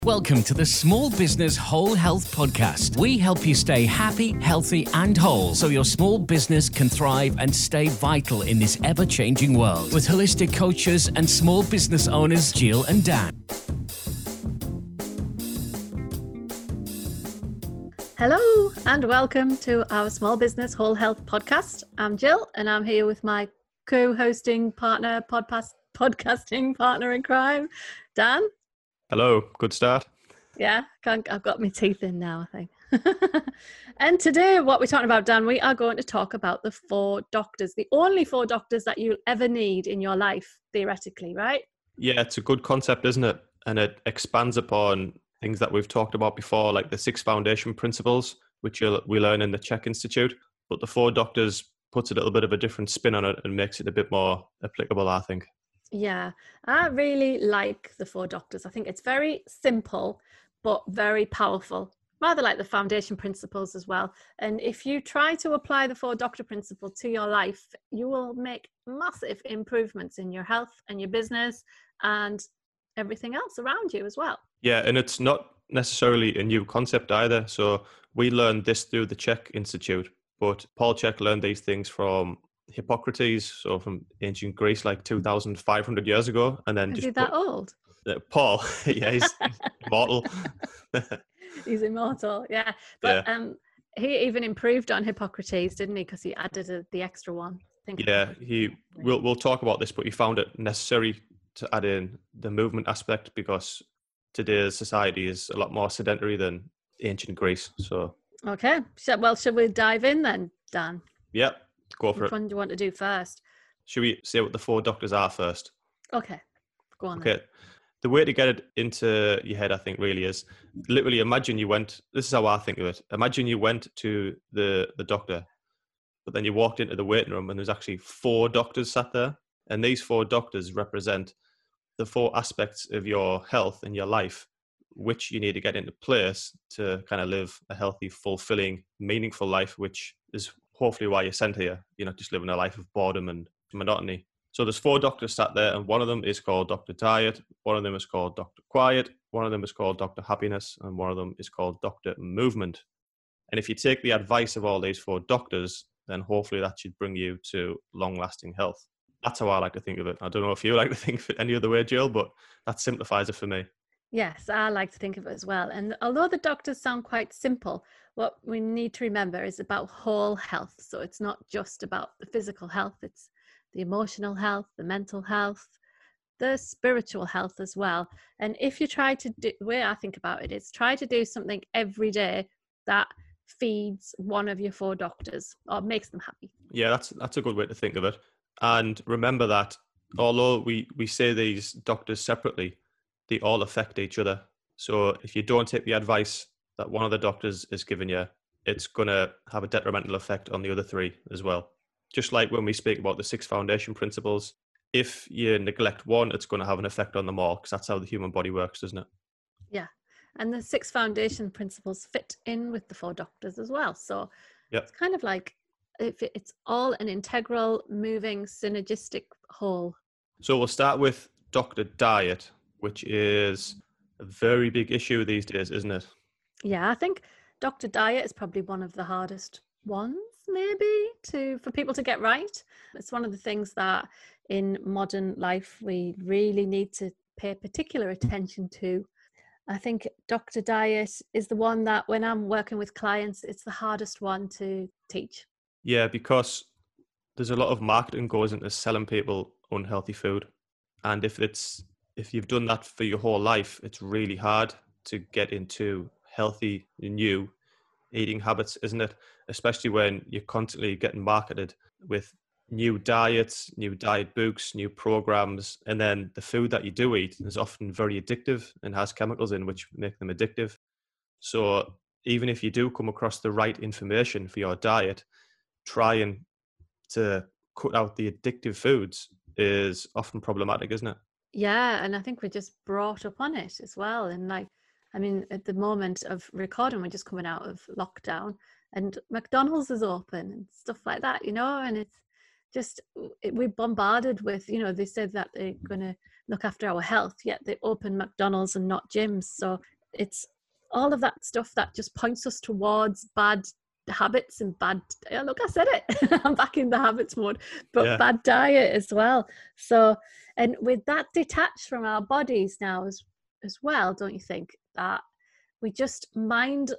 Welcome to the Small Business Whole Health Podcast. We help you stay happy, healthy, and whole so your small business can thrive and stay vital in this ever-changing world. With holistic coaches and small business owners, Jill and Dan. Hello, and welcome to our Small Business Whole Health Podcast. I'm Jill, and I'm here with my co-hosting partner, podcasting partner in crime, Dan. Hello, good start. Yeah, I've got my teeth in now, I think. And today, what we're talking about, Dan, we are going to talk about the 4 doctors, the only 4 doctors that you'll ever need in your life, theoretically, right? Yeah, it's a good concept, isn't it? And it expands upon things that we've talked about before, like the 6 foundation principles, which we learn in the CHEK Institute. But the 4 doctors puts a little bit of a different spin on it and makes it a bit more applicable, I think. Yeah, I really like the 4 doctors. I think it's very simple, but very powerful, rather like the foundation principles as well. And if you try to apply the 4 doctor principle to your life, you will make massive improvements in your health and your business and everything else around you as well. Yeah, and it's not necessarily a new concept either. So we learned this through the CHEK Institute, but Paul Chek learned these things from Hippocrates, so from ancient Greece, like 2,500 years ago, and then Is he that old? Paul, yeah, he's immortal. He's immortal, yeah. But yeah. He even improved on Hippocrates, didn't he? Because he added the extra one. We'll talk about this, but he found it necessary to add in the movement aspect because today's society is a lot more sedentary than ancient Greece. So okay, well, should we dive in then, Dan? Yep. Go for it. Which one do you want to do first? Should we say what the 4 doctors are first? Okay, go on. Okay. Then. The way to get it into your head, I think, really is literally imagine you went, this is how I think of it. Imagine you went to the doctor, but then you walked into the waiting room and there's actually 4 doctors sat there. And these 4 doctors represent the 4 aspects of your health and your life, which you need to get into place to kind of live a healthy, fulfilling, meaningful life, which is hopefully why you're sent here. You're not just living a life of boredom and monotony. So there's 4 doctors sat there, and one of them is called Dr. Diet, one of them is called Dr. Quiet, one of them is called Dr. Happiness, and one of them is called Dr. Movement. And if you take the advice of all these 4 doctors, then hopefully that should bring you to long-lasting health. That's how I like to think of it. I don't know if you like to think of it any other way, Jill, but that simplifies it for me. Yes, I like to think of it as well. And although the doctors sound quite simple, what we need to remember is about whole health. So it's not just about the physical health, it's the emotional health, the mental health, the spiritual health as well. And if you try to do, the way I think about it is try to do something every day that feeds one of your 4 doctors or makes them happy. Yeah, that's a good way to think of it. And remember that although we say these doctors separately, they all affect each other. So if you don't take the advice that one of the doctors is giving you, it's going to have a detrimental effect on the other 3 as well. Just like when we speak about the 6 foundation principles, if you neglect one, it's going to have an effect on them all because that's how the human body works, doesn't it? Yeah. And the 6 foundation principles fit in with the 4 doctors as well. So It's kind of like if it's all an integral, moving, synergistic whole. So we'll start with Dr. Diet, which is a very big issue these days, isn't it? Yeah, I think Dr. Diet is probably one of the hardest ones, maybe, for people to get right. It's one of the things that in modern life we really need to pay particular attention to. I think Dr. Diet is the one that when I'm working with clients, it's the hardest one to teach. Yeah, because there's a lot of marketing goes into selling people unhealthy food. And if you've done that for your whole life, it's really hard to get into healthy, new eating habits, isn't it? Especially when you're constantly getting marketed with new diets, new diet books, new programs. And then the food that you do eat is often very addictive and has chemicals in which make them addictive. So even if you do come across the right information for your diet, trying to cut out the addictive foods is often problematic, isn't it? Yeah, and I think we're just brought up on it as well. And at the moment of recording, we're just coming out of lockdown and McDonald's is open and stuff like that, and it's just, we're bombarded with, they said that they're going to look after our health, yet they open McDonald's and not gyms. So it's all of that stuff that just points us towards bad habits and bad, look, I said it, I'm back in the habits mode, but bad diet as well. So, and with that detached from our bodies now as well, don't you think that we just mindlessly,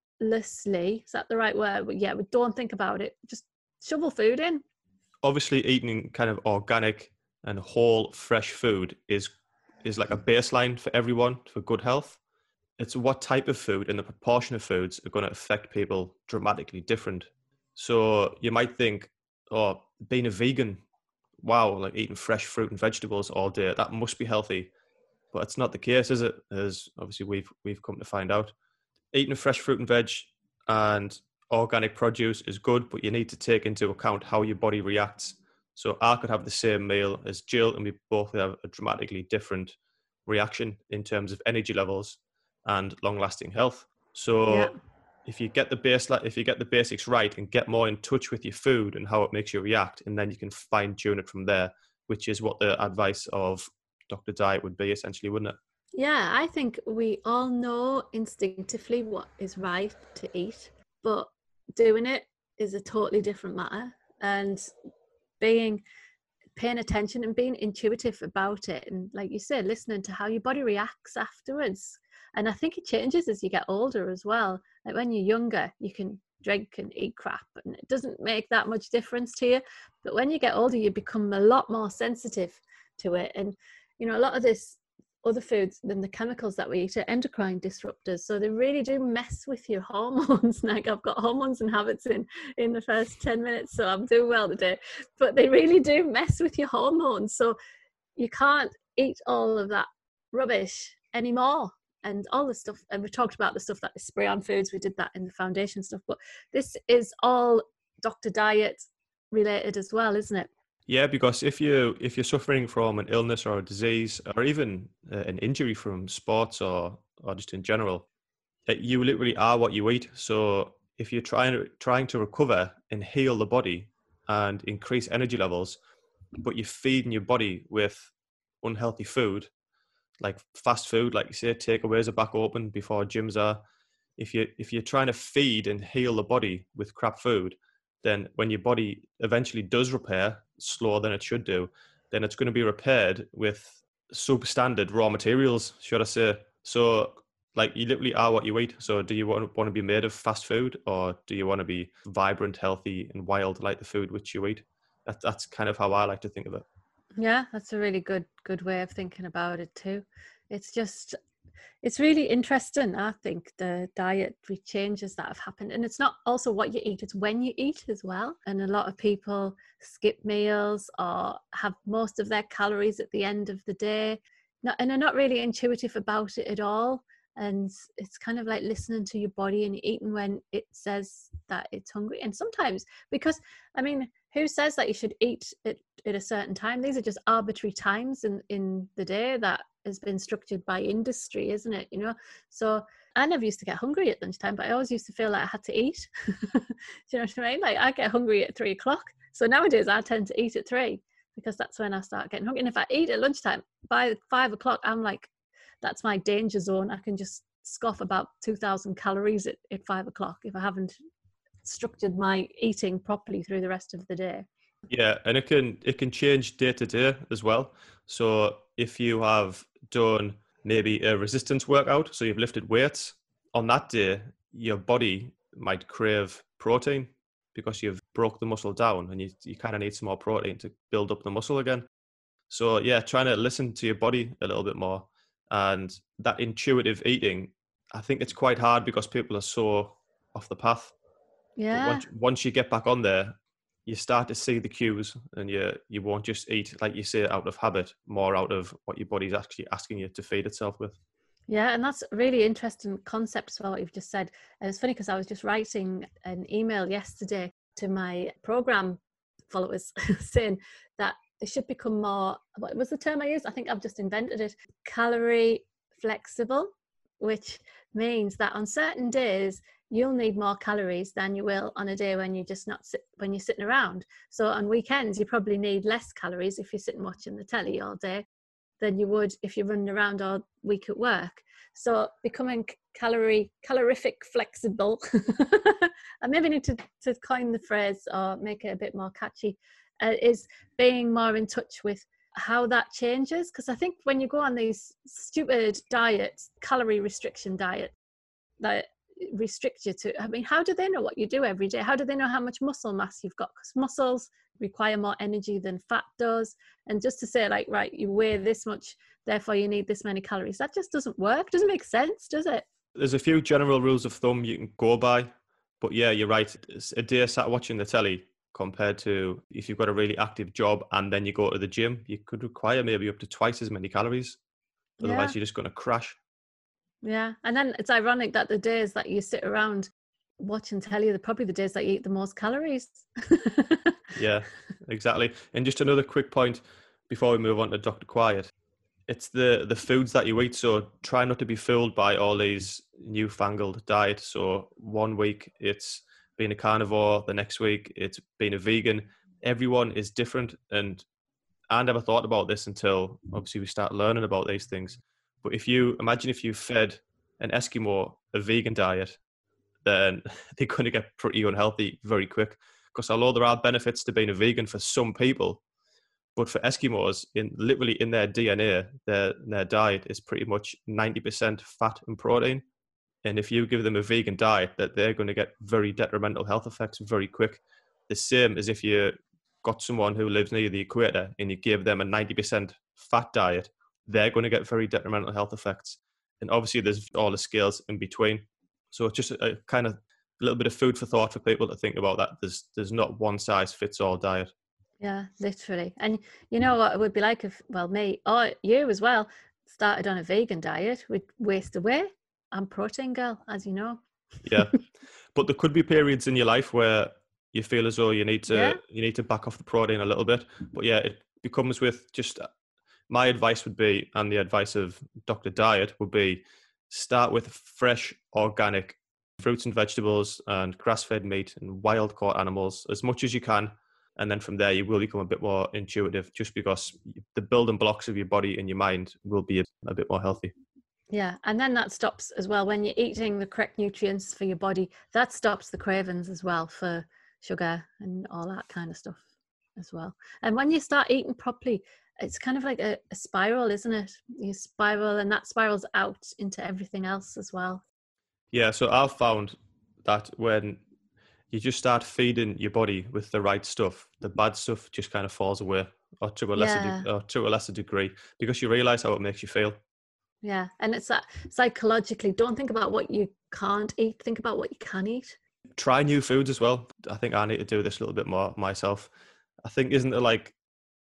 is that the right word? But yeah, we don't think about it, just shovel food in. Obviously eating kind of organic and whole fresh food is like a baseline for everyone for good health. It's what type of food and the proportion of foods are going to affect people dramatically different. So you might think, oh, being a vegan, wow, like eating fresh fruit and vegetables all day, that must be healthy. But it's not the case, is it? As obviously we've come to find out. Eating fresh fruit and veg and organic produce is good, but you need to take into account how your body reacts. So I could have the same meal as Jill and we both have a dramatically different reaction in terms of energy levels and long-lasting health. So if you get the basics right and get more in touch with your food and how it makes you react, and then you can fine-tune it from there, which is what the advice of Dr. Diet would be essentially, wouldn't it? Yeah, I think we all know instinctively what is right to eat, but doing it is a totally different matter. And paying attention and being intuitive about it, and like you said, listening to how your body reacts afterwards. And I think it changes as you get older as well. Like when you're younger, you can drink and eat crap and it doesn't make that much difference to you. But when you get older, you become a lot more sensitive to it. And, you know, a lot of this other foods than the chemicals that we eat are endocrine disruptors. So they really do mess with your hormones. Like I've got hormones and habits in the first 10 minutes, so I'm doing well today. But they really do mess with your hormones. So you can't eat all of that rubbish anymore. And all the stuff, and we talked about the stuff that they spray on foods. We did that in the foundation stuff. But this is all Dr. Diet related as well, isn't it? Yeah, because if you're suffering from an illness or a disease or even an injury from sports or just in general, you literally are what you eat. So if you're trying to recover and heal the body and increase energy levels, but you're feeding your body with unhealthy food, like fast food, like you say, takeaways are back open before gyms are. If you're trying to feed and heal the body with crap food, then when your body eventually does repair slower than it should do, then it's going to be repaired with substandard raw materials, should I say. So like you literally are what you eat. So do you want to be made of fast food, or do you want to be vibrant, healthy and wild like the food which you eat? That's kind of how I like to think of it. Yeah, that's a really good way of thinking about it too. It's really interesting, I think, the dietary changes that have happened. And it's not also what you eat, it's when you eat as well. And a lot of people skip meals or have most of their calories at the end of the day, and are not really intuitive about it at all. And it's kind of like listening to your body and eating when it says that it's hungry. And sometimes, because, I mean, who says that you should eat at a certain time? These are just arbitrary times in the day that has been structured by industry, isn't it? You know, so I never used to get hungry at lunchtime, but I always used to feel like I had to eat. Do you know what I mean? Like I get hungry at 3:00. So nowadays I tend to eat at 3 because that's when I start getting hungry. And if I eat at lunchtime, by 5:00, I'm like, that's my danger zone. I can just scoff about 2,000 calories at 5:00 if I haven't structured my eating properly through the rest of the day. Yeah, and it can change day to day as well. So if you have done maybe a resistance workout, so you've lifted weights, on that day your body might crave protein because you've broke the muscle down, and you kind of need some more protein to build up the muscle again. So yeah, trying to listen to your body a little bit more, and that intuitive eating, I think it's quite hard because people are so off the path. Yeah. But once you get back on there, you start to see the cues, and you won't just eat, like you say, out of habit, more out of what your body's actually asking you to feed itself with. Yeah, and that's a really interesting concept as well, what you've just said. And it's funny because I was just writing an email yesterday to my program followers saying that they should become more, what was the term I used? I think I've just invented it, calorie flexible, which means that on certain days you'll need more calories than you will on a day when you're just when you're sitting around. So on weekends you probably need less calories if you're sitting watching the telly all day than you would if you're running around all week at work. So becoming calorific flexible, I maybe need to coin the phrase or make it a bit more catchy, is being more in touch with how that changes. Because I think when you go on these stupid diets, calorie restriction diet, that restrict you to, I mean, how do they know what you do every day? How do they know how much muscle mass you've got? Because muscles require more energy than fat does. And just to say, like, right, you weigh this much, therefore you need this many calories, that just doesn't work. Doesn't make sense, does it? There's a few general rules of thumb you can go by, but yeah, you're right. It's a day sat watching the telly compared to if you've got a really active job and then you go to the gym, you could require maybe up to twice as many calories. Otherwise, you're just going to crash. Yeah. And then it's ironic that the days that you sit around watching telly are probably the days that you eat the most calories. Yeah, exactly. And just another quick point before we move on to Dr. Quiet. It's the foods that you eat. So try not to be fooled by all these newfangled diets. So one week it's being a carnivore, the next week it's being a vegan. Everyone is different. And I never thought about this until obviously we start learning about these things. But if you fed an Eskimo a vegan diet, then they're going to get pretty unhealthy very quick. Because although there are benefits to being a vegan for some people, but for Eskimos, literally in their DNA, their diet is pretty much 90% fat and protein. And if you give them a vegan diet, that they're going to get very detrimental health effects very quick. The same as if you got someone who lives near the equator and you give them a 90% fat diet, they're going to get very detrimental health effects. And obviously there's all the scales in between. So it's just a kind of a little bit of food for thought for people to think about that. There's not one size fits all diet. Yeah, literally. And you know what it would be like if, well, me or you as well, started on a vegan diet, we'd waste away. I'm protein girl, as you know. Yeah. But there could be periods in your life where you feel as though you need to back off the protein a little bit. But yeah, it becomes with just my advice would be, and the advice of Dr. Diet would be, start with fresh, organic fruits and vegetables and grass-fed meat and wild-caught animals as much as you can. And then from there, you will become a bit more intuitive just because the building blocks of your body and your mind will be a bit more healthy. Yeah. And then that stops as well. When you're eating the correct nutrients for your body, that stops the cravings as well for sugar and all that kind of stuff as well. And when you start eating properly, it's kind of like a spiral, isn't it? You spiral and that spirals out into everything else as well. Yeah. So I've found that when you just start feeding your body with the right stuff, the bad stuff just kind of falls away, or to a lesser degree, because you realize how it makes you feel. Yeah. And it's that psychologically, don't think about what you can't eat, think about what you can eat. Try new foods as well. I think I need to do this a little bit more myself. I think, isn't there like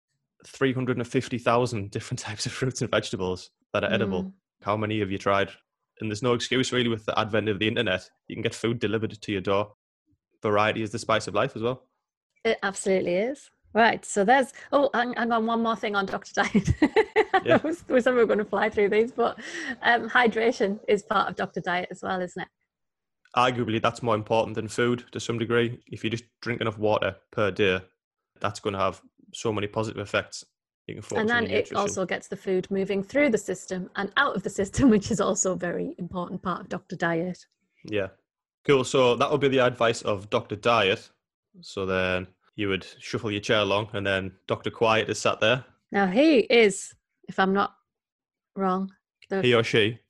350,000 different types of fruits and vegetables that are edible? How many have you tried? And there's no excuse really with the advent of the internet. You can get food delivered to your door. Variety is the spice of life as well. It absolutely is. Right. So there's, hang on, one more thing on Dr. Diet. Yeah. we said we were going to fly through these, but hydration is part of Dr. Diet as well, isn't it? Arguably, that's more important than food to some degree. If you just drink enough water per day, that's going to have so many positive effects. You can focus and then on your it nutrition. Also gets the food moving through the system and out of the system, which is also a very important part of Dr. Diet. Yeah. Cool. So that would be the advice of Dr. Diet. So then you would shuffle your chair along and then Dr. Quiet is sat there. Now he is, if I'm not wrong, He or she,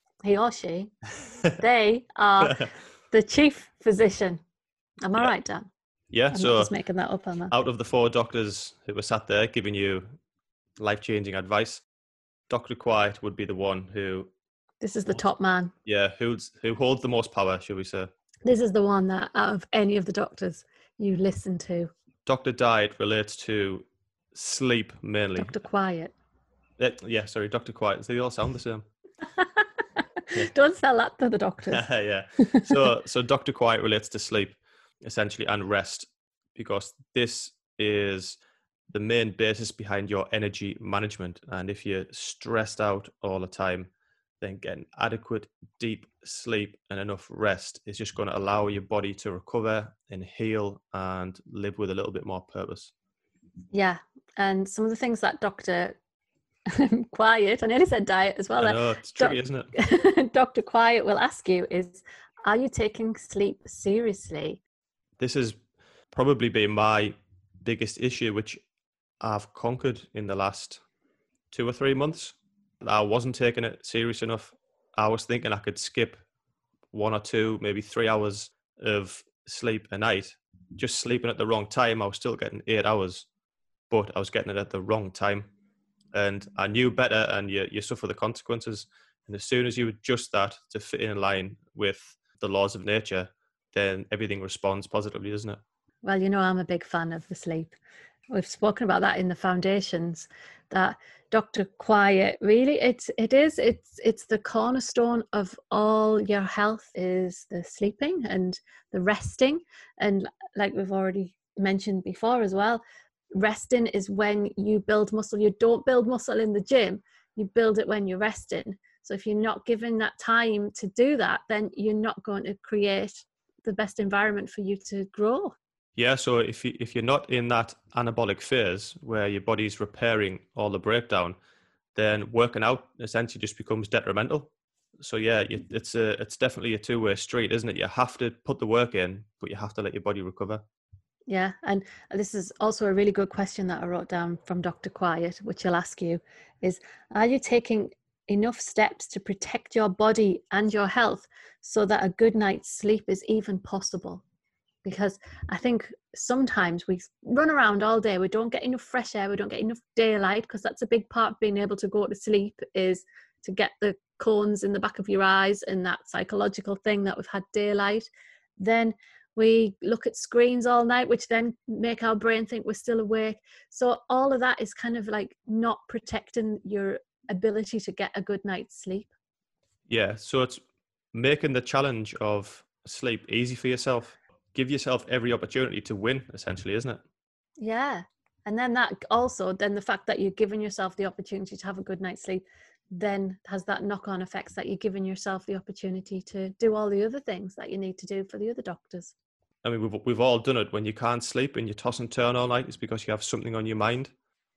they are the chief physician. Am I right, Dan? Yeah. I'm so not just making that up, am I? Out of the 4 doctors who were sat there giving you life-changing advice, Dr. Quiet would be the one who... This is the top man. Yeah, who holds the most power, shall we say. This is the one that out of any of the doctors you listen to. Dr. Diet relates to sleep mainly. Dr. Quiet. Sorry, Dr. Quiet. They all sound the same. Yeah. Don't sell that to the doctors. Yeah. So Dr. Quiet relates to sleep, essentially, and rest, because this is the main basis behind your energy management. And if you're stressed out all the time, then getting adequate deep sleep and enough rest is just going to allow your body to recover and heal and live with a little bit more purpose. Yeah. And some of the things that Dr. Quiet. I nearly said diet as well. I know, it's tricky, isn't it? Dr. Quiet will ask you is, are you taking sleep seriously? This has probably been my biggest issue, which I've conquered in the last 2 or 3 months. I wasn't taking it serious enough. I was thinking I could skip 1 or 2, maybe 3 hours of sleep a night. Just sleeping at the wrong time, I was still getting 8 hours, but I was getting it at the wrong time. And I knew better, and you suffer the consequences. And as soon as you adjust that to fit in line with the laws of nature, then everything responds positively, doesn't it? Well, I'm a big fan of the sleep. We've spoken about that in the foundations, that Dr. Quiet, really, it's the cornerstone of all your health is the sleeping and the resting. And like we've already mentioned before as well, resting is when you build muscle. You don't build muscle in the gym, you build it when you're resting. So if you're not given that time to do that, then you're not going to create the best environment for you to grow. Yeah, so if you're not in that anabolic phase where your body's repairing all the breakdown, then working out essentially just becomes detrimental. So yeah, it's definitely a two-way street, isn't it? You have to put the work in, but you have to let your body recover. Yeah, and this is also a really good question that I wrote down from Dr. Quiet, which I'll ask you, is, are you taking enough steps to protect your body and your health so that a good night's sleep is even possible? Because I think sometimes we run around all day, we don't get enough fresh air, we don't get enough daylight, because that's a big part of being able to go to sleep, is to get the cones in the back of your eyes and that psychological thing that we've had daylight. Then we look at screens all night, which then make our brain think we're still awake. So all of that is kind of like not protecting your ability to get a good night's sleep. Yeah, so it's making the challenge of sleep easy for yourself. Give yourself every opportunity to win, essentially, isn't it? Yeah. And then that also, then the fact that you're giving yourself the opportunity to have a good night's sleep then has that knock-on effects that you're giving yourself the opportunity to do all the other things that you need to do for the other doctors. I mean, we've all done it. When you can't sleep and you toss and turn all night, it's because you have something on your mind.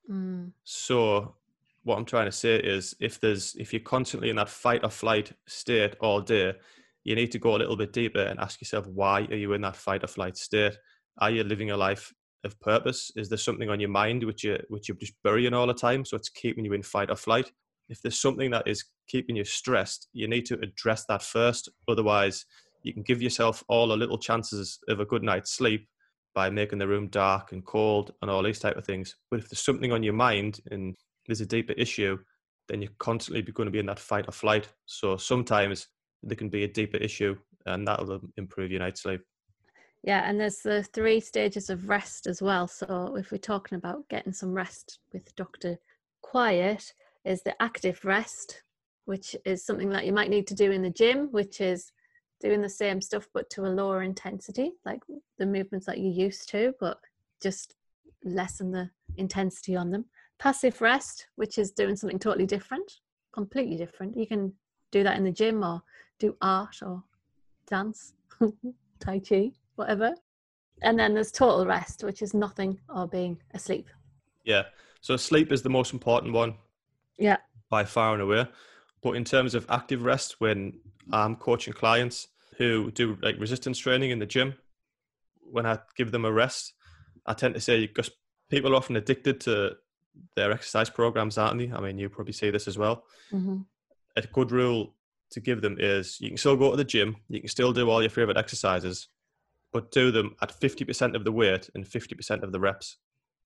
So what I'm trying to say is, if you're constantly in that fight or flight state all day, you need to go a little bit deeper and ask yourself, why are you in that fight or flight state? Are you living a life of purpose? Is there something on your mind which you're just burying all the time, so it's keeping you in fight or flight? If there's something that is keeping you stressed, you need to address that first. Otherwise, you can give yourself all the little chances of a good night's sleep by making the room dark and cold and all these type of things. But if there's something on your mind and there's a deeper issue, then you're constantly going to be in that fight or flight. So sometimes there can be a deeper issue, and that'll improve your night's sleep. Yeah, and there's the 3 stages of rest as well. So if we're talking about getting some rest with Dr. Quiet, is the active rest, which is something that you might need to do in the gym, which is doing the same stuff but to a lower intensity, like the movements that you're used to, but just lessen the intensity on them. Passive rest, which is doing something totally different, completely different. You can do that in the gym or do art or dance, Tai Chi, whatever. And then there's total rest, which is nothing or being asleep. Yeah. So sleep is the most important one. Yeah. By far and away. But in terms of active rest, when I'm coaching clients who do like resistance training in the gym, when I give them a rest, I tend to say, because people are often addicted to their exercise programs, aren't they? I mean, you probably see this as well. Mm-hmm. A good rule to give them is, you can still go to the gym, you can still do all your favorite exercises, but do them at 50% of the weight and 50% of the reps.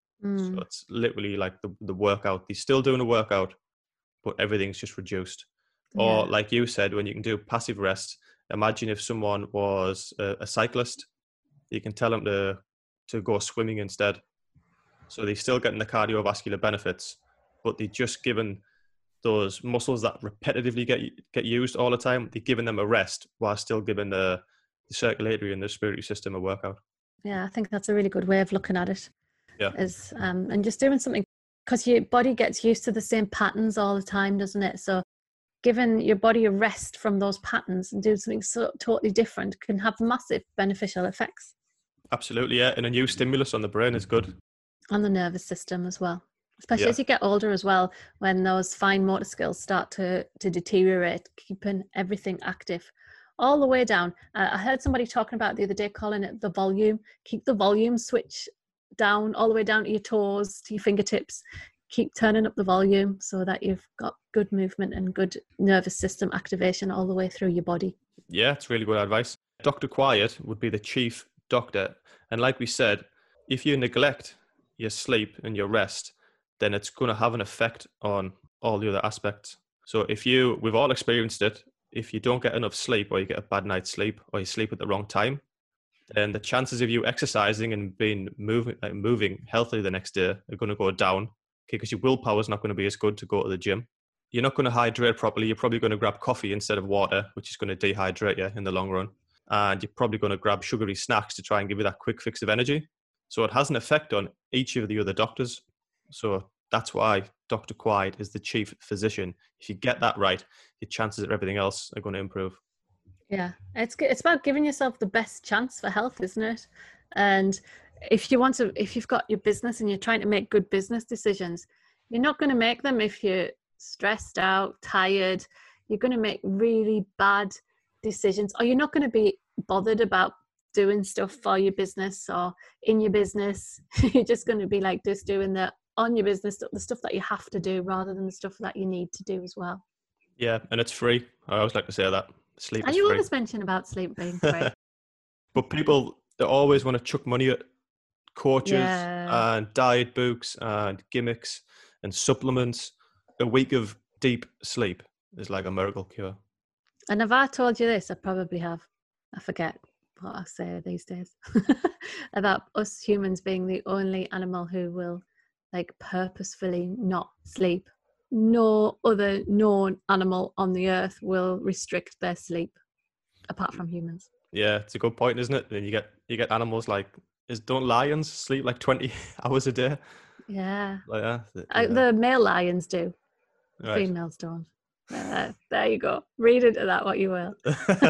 So it's literally like the workout. You're still doing a workout, but everything's just reduced. Yeah. Or like you said, when you can do passive rest, imagine if someone was a cyclist, you can tell them to go swimming instead. So they're still getting the cardiovascular benefits, but they're just given those muscles that repetitively get used all the time, they're giving them a rest while still giving the circulatory and the respiratory system a workout. Yeah, I think that's a really good way of looking at it. Yeah. And just doing something, because your body gets used to the same patterns all the time, doesn't it? So giving your body a rest from those patterns and doing something so totally different can have massive beneficial effects. Absolutely, yeah. And a new stimulus on the brain is good. On the nervous system as well. Especially as you get older as well, when those fine motor skills start to deteriorate, keeping everything active all the way down. I heard somebody talking about the other day, calling it the volume. Keep the volume switch down all the way down to your toes, to your fingertips. Keep turning up the volume so that you've got good movement and good nervous system activation all the way through your body. Yeah, it's really good advice. Dr. Quiet would be the chief doctor. And like we said, if you neglect your sleep and your rest, then it's going to have an effect on all the other aspects. So we've all experienced it, if you don't get enough sleep, or you get a bad night's sleep, or you sleep at the wrong time, then the chances of you exercising and being moving healthily the next day are going to go down, because your willpower is not going to be as good to go to the gym. You're not going to hydrate properly. You're probably going to grab coffee instead of water, which is going to dehydrate you in the long run. And you're probably going to grab sugary snacks to try and give you that quick fix of energy. So it has an effect on each of the other doctors. So that's why Dr. Quiet is the chief physician. If you get that right, your chances of everything else are going to improve. Yeah, it's about giving yourself the best chance for health, isn't it? And if you've got your business and you're trying to make good business decisions, you're not going to make them if you're stressed out, tired. You're going to make really bad decisions, or you're not going to be bothered about doing stuff for your business or in your business. You're just going to be like just doing on your business, the stuff that you have to do rather than the stuff that you need to do as well. Yeah, and it's free. I always like to say that. Sleep is free. And you always mention about sleep being free. But people, they always want to chuck money at coaches and diet books and gimmicks and supplements. A week of deep sleep is like a miracle cure. And if I told you this, I probably have. I forget what I say these days about us humans being the only animal who will like purposefully not sleep. No other known animal on the earth will restrict their sleep apart from humans. Yeah, it's a good point, isn't it? Then you get animals like, don't lions sleep like 20 hours a day? Yeah. Like the male lions do. Right. Females don't. There you go. Read into that what you will.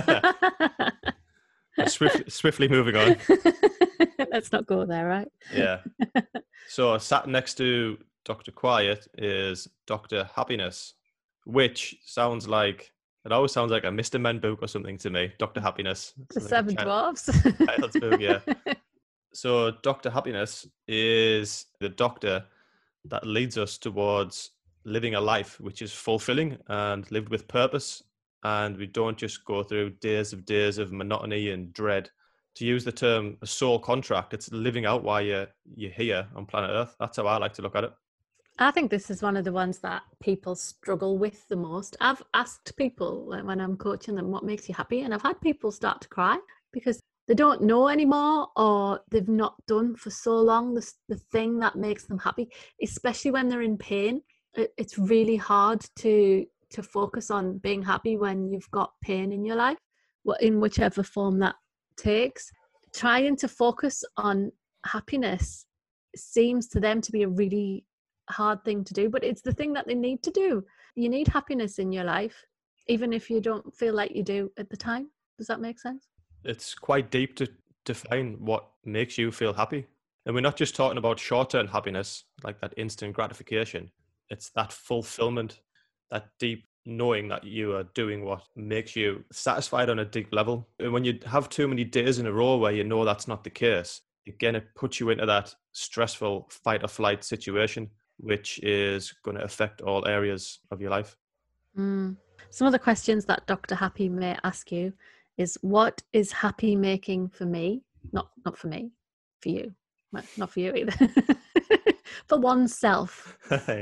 Swiftly moving on. Let's not go there, right? Yeah. So sat next to Dr. Quiet is Dr. Happiness, which it always sounds like a Mr. Men book or something to me. Dr. Happiness. The like Seven Dwarfs. Child's book, yeah. So Dr. Happiness is the doctor that leads us towards living a life which is fulfilling and lived with purpose. And we don't just go through days of monotony and dread. To use the term a soul contract, it's living out while you're here on planet Earth. That's how I like to look at it. I think this is one of the ones that people struggle with the most. I've asked people when I'm coaching them, what makes you happy? And I've had people start to cry because they don't know anymore, or they've not done for so long the thing that makes them happy, especially when they're in pain. It's really hard to focus on being happy when you've got pain in your life, in whichever form that takes. Trying to focus on happiness seems to them to be a really hard thing to do, but it's the thing that they need to do. You need happiness in your life, even if you don't feel like you do at the time. Does that make sense? It's quite deep to define what makes you feel happy. And we're not just talking about short-term happiness, like that instant gratification. It's that fulfillment, that deep knowing that you are doing what makes you satisfied on a deep level. And when you have too many days in a row where you know that's not the case, again, it puts you into that stressful fight or flight situation, which is going to affect all areas of your life. Some of the questions that Dr. Happy may ask you is, what is happy making for me? Not for me, for you. Well, not for you either. For oneself.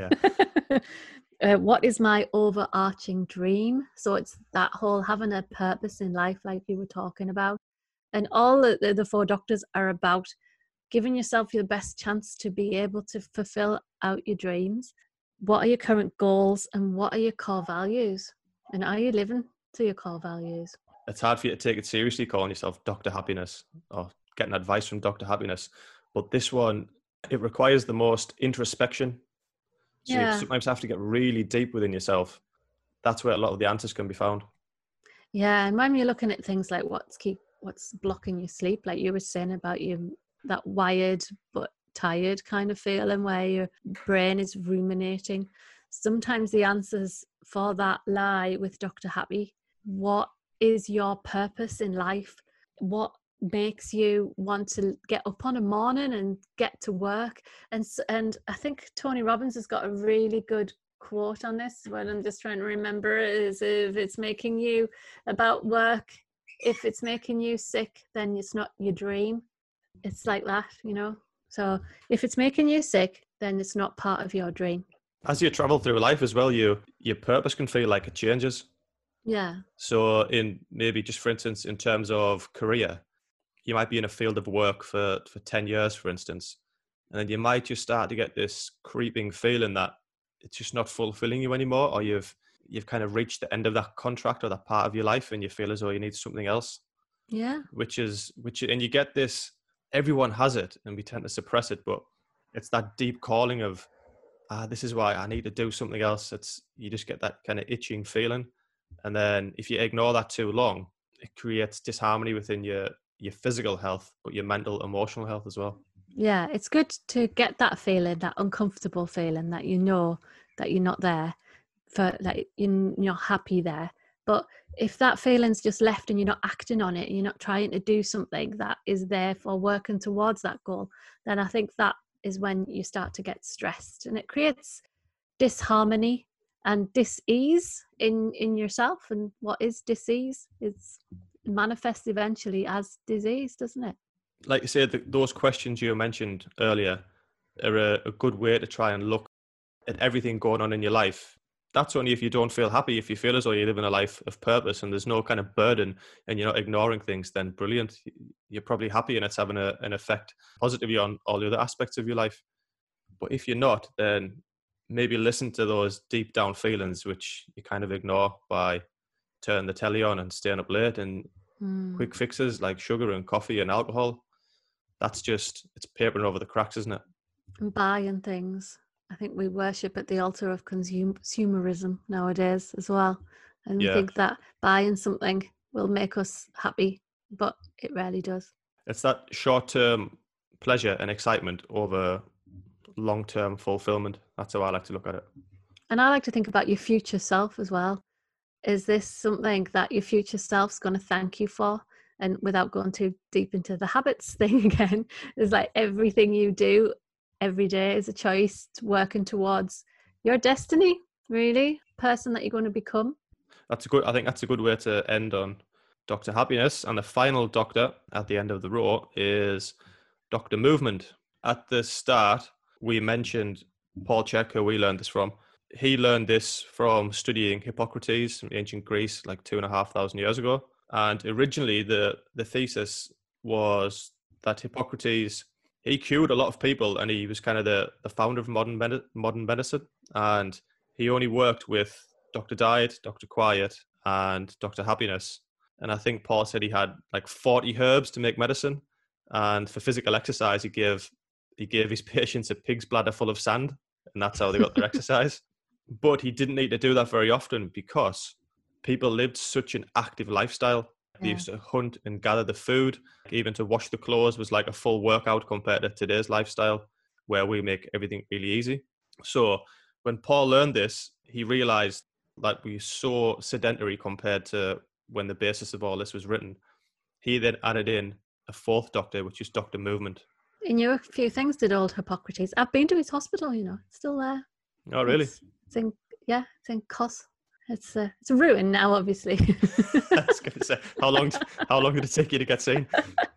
What is my overarching dream? So it's that whole having a purpose in life, like you were talking about. And all the four doctors are about giving yourself your best chance to be able to fulfill out your dreams. What are your current goals and what are your core values? And are you living to your core values? It's hard for you to take it seriously calling yourself Dr. Happiness or getting advice from Dr. Happiness. But this one, it requires the most introspection. So you sometimes have to get really deep within yourself. That's where a lot of the answers can be found. Yeah, and when you're looking at things like what's blocking your sleep, like you were saying about that wired but tired kind of feeling where your brain is ruminating. Sometimes the answers for that lie with Dr. Happy. What is your purpose in life? What makes you want to get up on a morning and get to work? And I think Tony Robbins has got a really good quote on this, but I'm just trying to remember it, is if it's making you about work, if it's making you sick, then it's not your dream. It's like that, so if it's making you sick, then it's not part of your dream. As you travel through life as well, your purpose can feel like it changes. Yeah. So in maybe just for instance, in terms of career, you might be in a field of work for 10 years, for instance, and then you might just start to get this creeping feeling that it's just not fulfilling you anymore, or you've kind of reached the end of that contract or that part of your life and you feel as though you need something else. Yeah. And you get this, everyone has it and we tend to suppress it, but it's that deep calling of, this is why I need to do something else. You just get that kind of itching feeling. And then if you ignore that too long, it creates disharmony within your physical health, but your mental, emotional health as well. Yeah, it's good to get that feeling, that uncomfortable feeling that you know that you're not there, for like you're not happy there. But if that feeling's just left and you're not acting on it, you're not trying to do something that is there for working towards that goal, then I think that is when you start to get stressed, and it creates disharmony and dis-ease in yourself. And what is dis-ease? It's manifests eventually as disease, doesn't it? Like you said, those questions you mentioned earlier are a good way to try and look at everything going on in your life. That's only if you don't feel happy. If you feel as though you're living a life of purpose and there's no kind of burden and you're not ignoring things, then brilliant. You're probably happy and it's having an effect positively on all the other aspects of your life. But if you're not, then maybe listen to those deep down feelings, which you kind of ignore by turning the telly on and staying up late and quick fixes like sugar and coffee and alcohol. It's papering over the cracks, isn't it? And buying things. I think we worship at the altar of consumerism nowadays as well. And we think that buying something will make us happy, but it rarely does. It's that short-term pleasure and excitement over long-term fulfillment. That's how I like to look at it. And I like to think about your future self as well. Is this something that your future self's going to thank you for? And without going too deep into the habits thing again, is like everything you do every day is a choice working towards your destiny, really, person that you're going to become. I think that's a good way to end on Dr. Happiness. And the final doctor at the end of the row is Dr. Movement. At the start, we mentioned Paul Chek, who we learned this from. He learned this from studying Hippocrates in ancient Greece, like 2,500 years ago. And originally, the thesis was that Hippocrates, he cured a lot of people, and he was kind of the founder of modern medicine. And he only worked with Dr. Diet, Dr. Quiet, and Dr. Happiness. And I think Paul said he had like 40 herbs to make medicine. And for physical exercise, he gave his patients a pig's bladder full of sand, and that's how they got their exercise. But he didn't need to do that very often because people lived such an active lifestyle. They used to hunt and gather the food. Even to wash the clothes was like a full workout compared to today's lifestyle, where we make everything really easy. So when Paul learned this, he realized that we're so sedentary compared to when the basis of all this was written. He then added in a fourth doctor, which is Dr. Movement. He knew a few things, did old Hippocrates. I've been to his hospital, it's still there. Oh, really? It's in Kos. It's a ruin now, obviously. I was going to say, how long did it take you to get seen?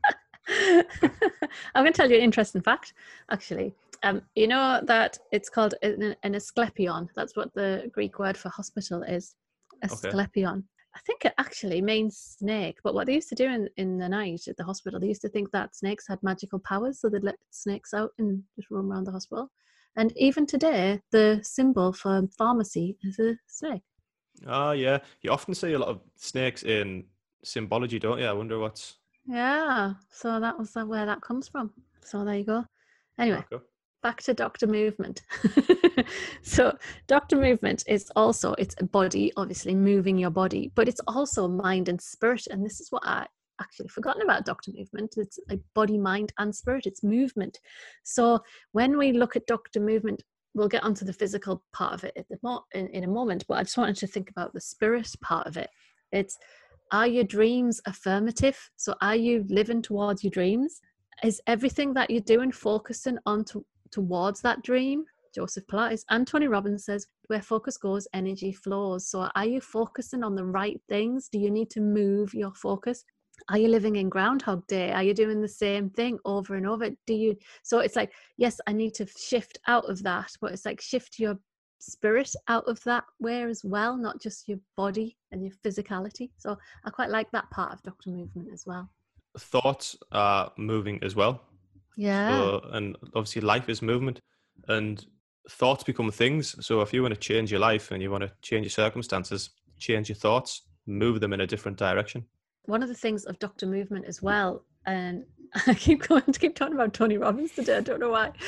I'm going to tell you an interesting fact, actually. You know that it's called an Asclepion. That's what the Greek word for hospital is. Asclepion. Okay. I think it actually means snake, but what they used to do in the night at the hospital, they used to think that snakes had magical powers, so they'd let snakes out and just roam around the hospital. And even today, the symbol for pharmacy is a snake. Oh, yeah. You often see a lot of snakes in symbology, don't you? I wonder what's... Yeah, so that was where that comes from. So there you go. Anyway, back to Dr. Movement. So Dr. Movement is also, it's a body, obviously moving your body, but it's also mind and spirit. And this is what actually forgotten about Dr. Movement. It's like body, mind, and spirit. It's movement. So when we look at Dr. Movement, we'll get onto the physical part of it in a moment, but I just wanted to think about the spirit part of it. It's, are your dreams affirmative? So are you living towards your dreams? Is everything that you're doing focusing on towards that dream? Joseph Pilates and Tony Robbins says, where focus goes, energy flows. So are you focusing on the right things? Do you need to move your focus? Are you living in Groundhog Day? Are you doing the same thing over and over? So it's like, yes, I need to shift out of that, but it's like shift your spirit out of that way as well, not just your body and your physicality. So I quite like that part of Dr. Movement as well. Thoughts are moving as well. Yeah. So, and obviously life is movement, and thoughts become things. So if you want to change your life and you want to change your circumstances, change your thoughts, move them in a different direction. One of the things of Dr. Movement as well, and I keep talking about Tony Robbins today, I don't know why.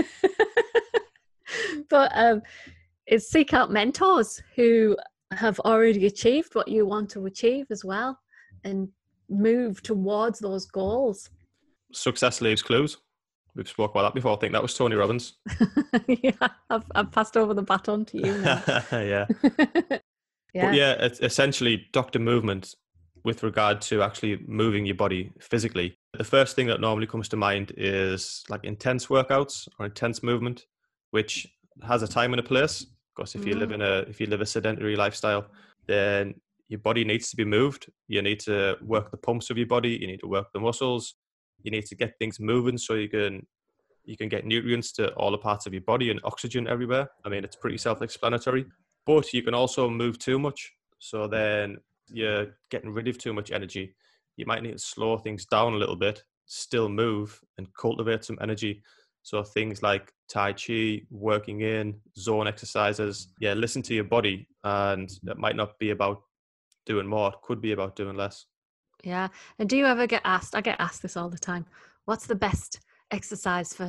But is seek out mentors who have already achieved what you want to achieve as well, and move towards those goals. Success leaves clues. We've spoke about that before. I think that was Tony Robbins. Yeah, I've passed over the baton to you now. Yeah. But yeah, it's essentially Dr. Movement with regard to actually moving your body physically. The first thing that normally comes to mind is like intense workouts or intense movement, which has a time and a place. Of course, if you live a sedentary lifestyle, then your body needs to be moved. You need to work the pumps of your body. You need to work the muscles. You need to get things moving so you can get nutrients to all the parts of your body and oxygen everywhere. I mean, it's pretty self-explanatory, but you can also move too much. So then you're getting rid of too much energy. You might need to slow things down a little bit, still move and cultivate some energy. So things like Tai Chi, working in, zone exercises. Yeah, listen to your body, and it might not be about doing more. It could be about doing less. Yeah. And do you ever get asked, I get asked this all the time, what's the best exercise for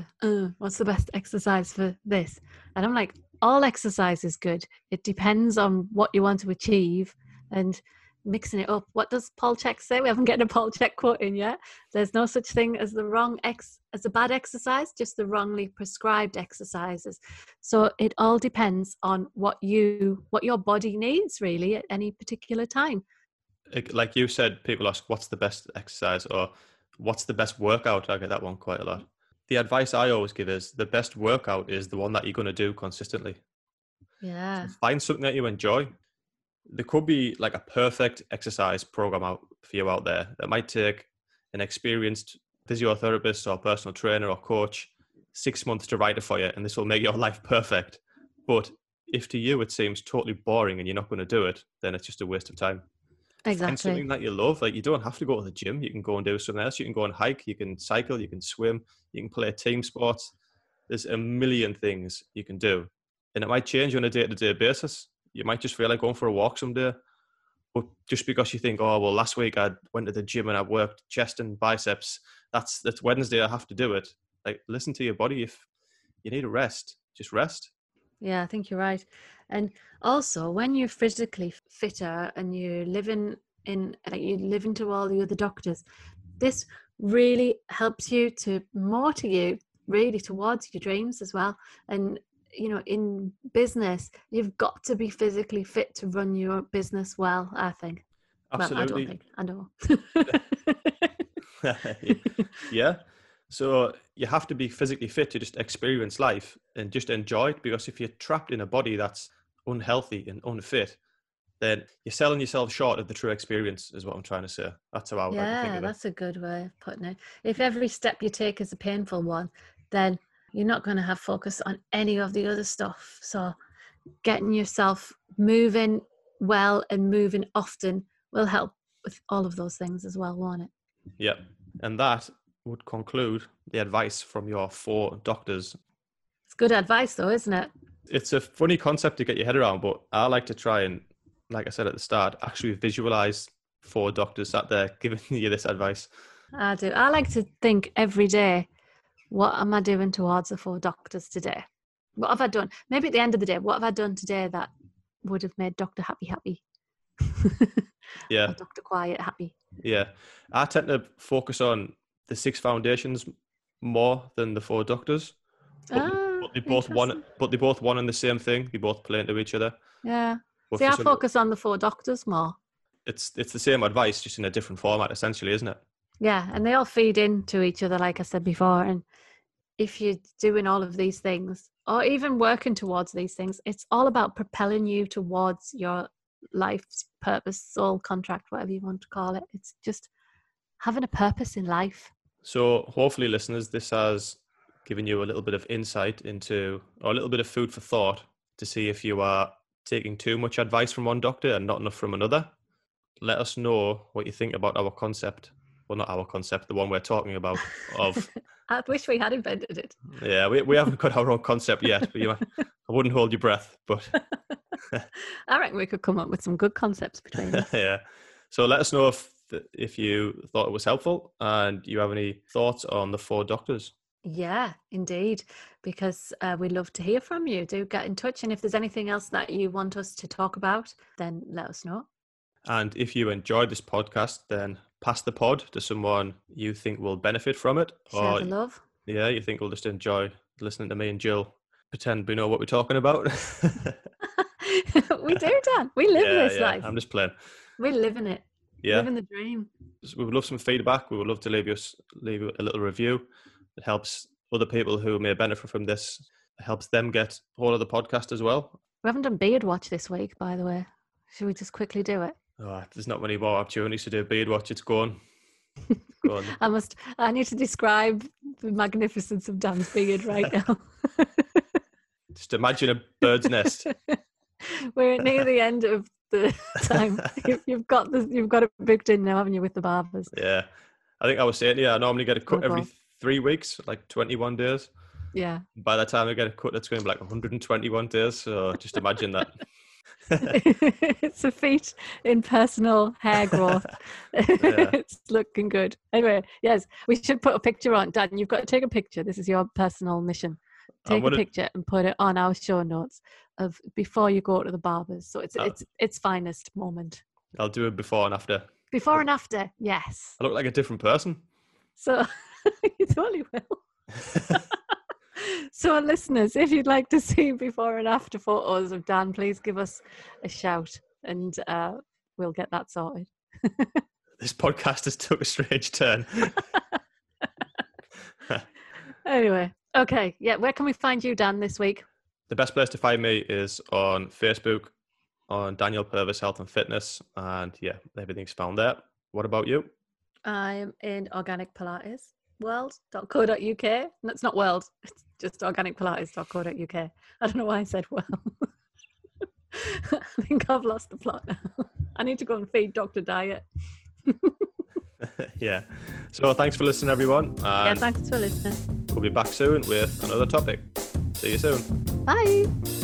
this? And I'm like, all exercise is good. It depends on what you want to achieve and mixing it up. What does Paul Chek say? We haven't gotten a Paul Chek quote in yet. There's no such thing as as a bad exercise, just the wrongly prescribed exercises. So it all depends on what your body needs really at any particular time. Like you said, people ask, what's the best exercise or what's the best workout? I get that one quite a lot. The advice I always give is the best workout is the one that you're going to do consistently. Yeah. So find something that you enjoy. There could be like a perfect exercise program out for you out there that might take an experienced physiotherapist or personal trainer or coach 6 months to write it for you, and this will make your life perfect. But if to you it seems totally boring and you're not going to do it, then it's just a waste of time. Exactly. Find something that you love. Like, you don't have to go to the gym. You can go and do something else. You can go and hike. You can cycle. You can swim. You can play team sports. There's a million things you can do. And it might change on a day-to-day basis. You might just feel like going for a walk someday. But just because you think, oh, well, last week I went to the gym and I worked chest and biceps, that's Wednesday, I have to do it. Like, listen to your body. If you need a rest, just rest. Yeah, I think you're right. And also, when you're physically fitter and you're living to all the other doctors, this really helps you to motivate you really towards your dreams as well. And, you know, in business, you've got to be physically fit to run your business well, I think. Absolutely. Well, I don't think. Yeah. So you have to be physically fit to just experience life and just enjoy it, because if you're trapped in a body that's unhealthy and unfit, then you're selling yourself short of the true experience, is what I'm trying to say. That's how I would think of it. Yeah, that's a good way of putting it. If every step you take is a painful one, then you're not going to have focus on any of the other stuff. So getting yourself moving well and moving often will help with all of those things as well, won't it? Yeah. And that would conclude the advice from your 4 doctors. It's good advice though, isn't it? It's a funny concept to get your head around, but I like to try and, like I said at the start, actually visualize 4 doctors sat there giving you this advice. I do. I like to think every day, what am I doing towards the 4 doctors today? What have I done? Maybe at the end of the day, what have I done today that would have made Dr. Happy? Yeah. Or Dr. Quiet Happy. Yeah. I tend to focus on the 6 foundations more than the 4 doctors. But they both want one and the same thing. They both play into each other. Yeah. But See, I focus on the 4 doctors more. It's the same advice, just in a different format, essentially, isn't it? Yeah, and they all feed into each other, like I said before. And if you're doing all of these things, or even working towards these things, it's all about propelling you towards your life's purpose, soul contract, whatever you want to call it. It's just having a purpose in life. So hopefully, listeners, this has given you a little bit of insight into, or a little bit of food for thought to see if you are taking too much advice from one doctor and not enough from another. Let us know what you think about our concept. Well, not our concept, the one we're talking about. Of I wish we had invented it. Yeah, we haven't got our own concept yet, but I wouldn't hold your breath. But I reckon we could come up with some good concepts between us. Yeah. So let us know if you thought it was helpful and you have any thoughts on the 4 doctors. Yeah, indeed, because we'd love to hear from you. Do get in touch, and if there's anything else that you want us to talk about, then let us know. And if you enjoyed this podcast, then pass the pod to someone you think will benefit from it. Share the love. Yeah, you think will just enjoy listening to me and Jill pretend we know what we're talking about. We do, Dan. We live this life. I'm just playing. We're living it. Yeah. Living the dream. We would love some feedback. We would love to leave a little review. It helps other people who may benefit from this. It helps them get hold of the podcast as well. We haven't done Beard Watch this week, by the way. Should we just quickly do it? Oh, there's not many more opportunities to do Beard Watch. It's gone. I need to describe the magnificence of Dan's beard right now. Just imagine a bird's nest. We're near the end of the time. You've got it booked in now, haven't you, with the barbers? Yeah. I think I was saying to you, I normally get a cut every 3 weeks, like 21 days. Yeah. By the time I get a cut, it's going to be like 121 days. So just imagine that. It's a feat in personal hair growth. Yeah. It's looking good. Anyway, yes, we should put a picture on. Dan, you've got to take a picture. This is your personal mission. Take a picture and put it on our show notes of before you go to the barbers. So it's finest moment. I'll do it before and after. Before and after, yes. I look like a different person. So you totally will. So listeners, if you'd like to see before and after photos of Dan, please give us a shout and we'll get that sorted. This podcast has took a strange turn. Anyway, okay. Yeah, where can we find you, Dan, this week? The best place to find me is on Facebook, on Daniel Purvis Health and Fitness. And yeah, everything's found there. What about you? I'm in Organic Pilates world.co.uk. That's not world, it's just organicpilates.co.uk. I don't know why I said well. I think I've lost the plot now. I need to go and feed Dr. Diet. Yeah. So thanks for listening, everyone. Yeah, thanks for listening. We'll be back soon with another topic. See you soon. Bye.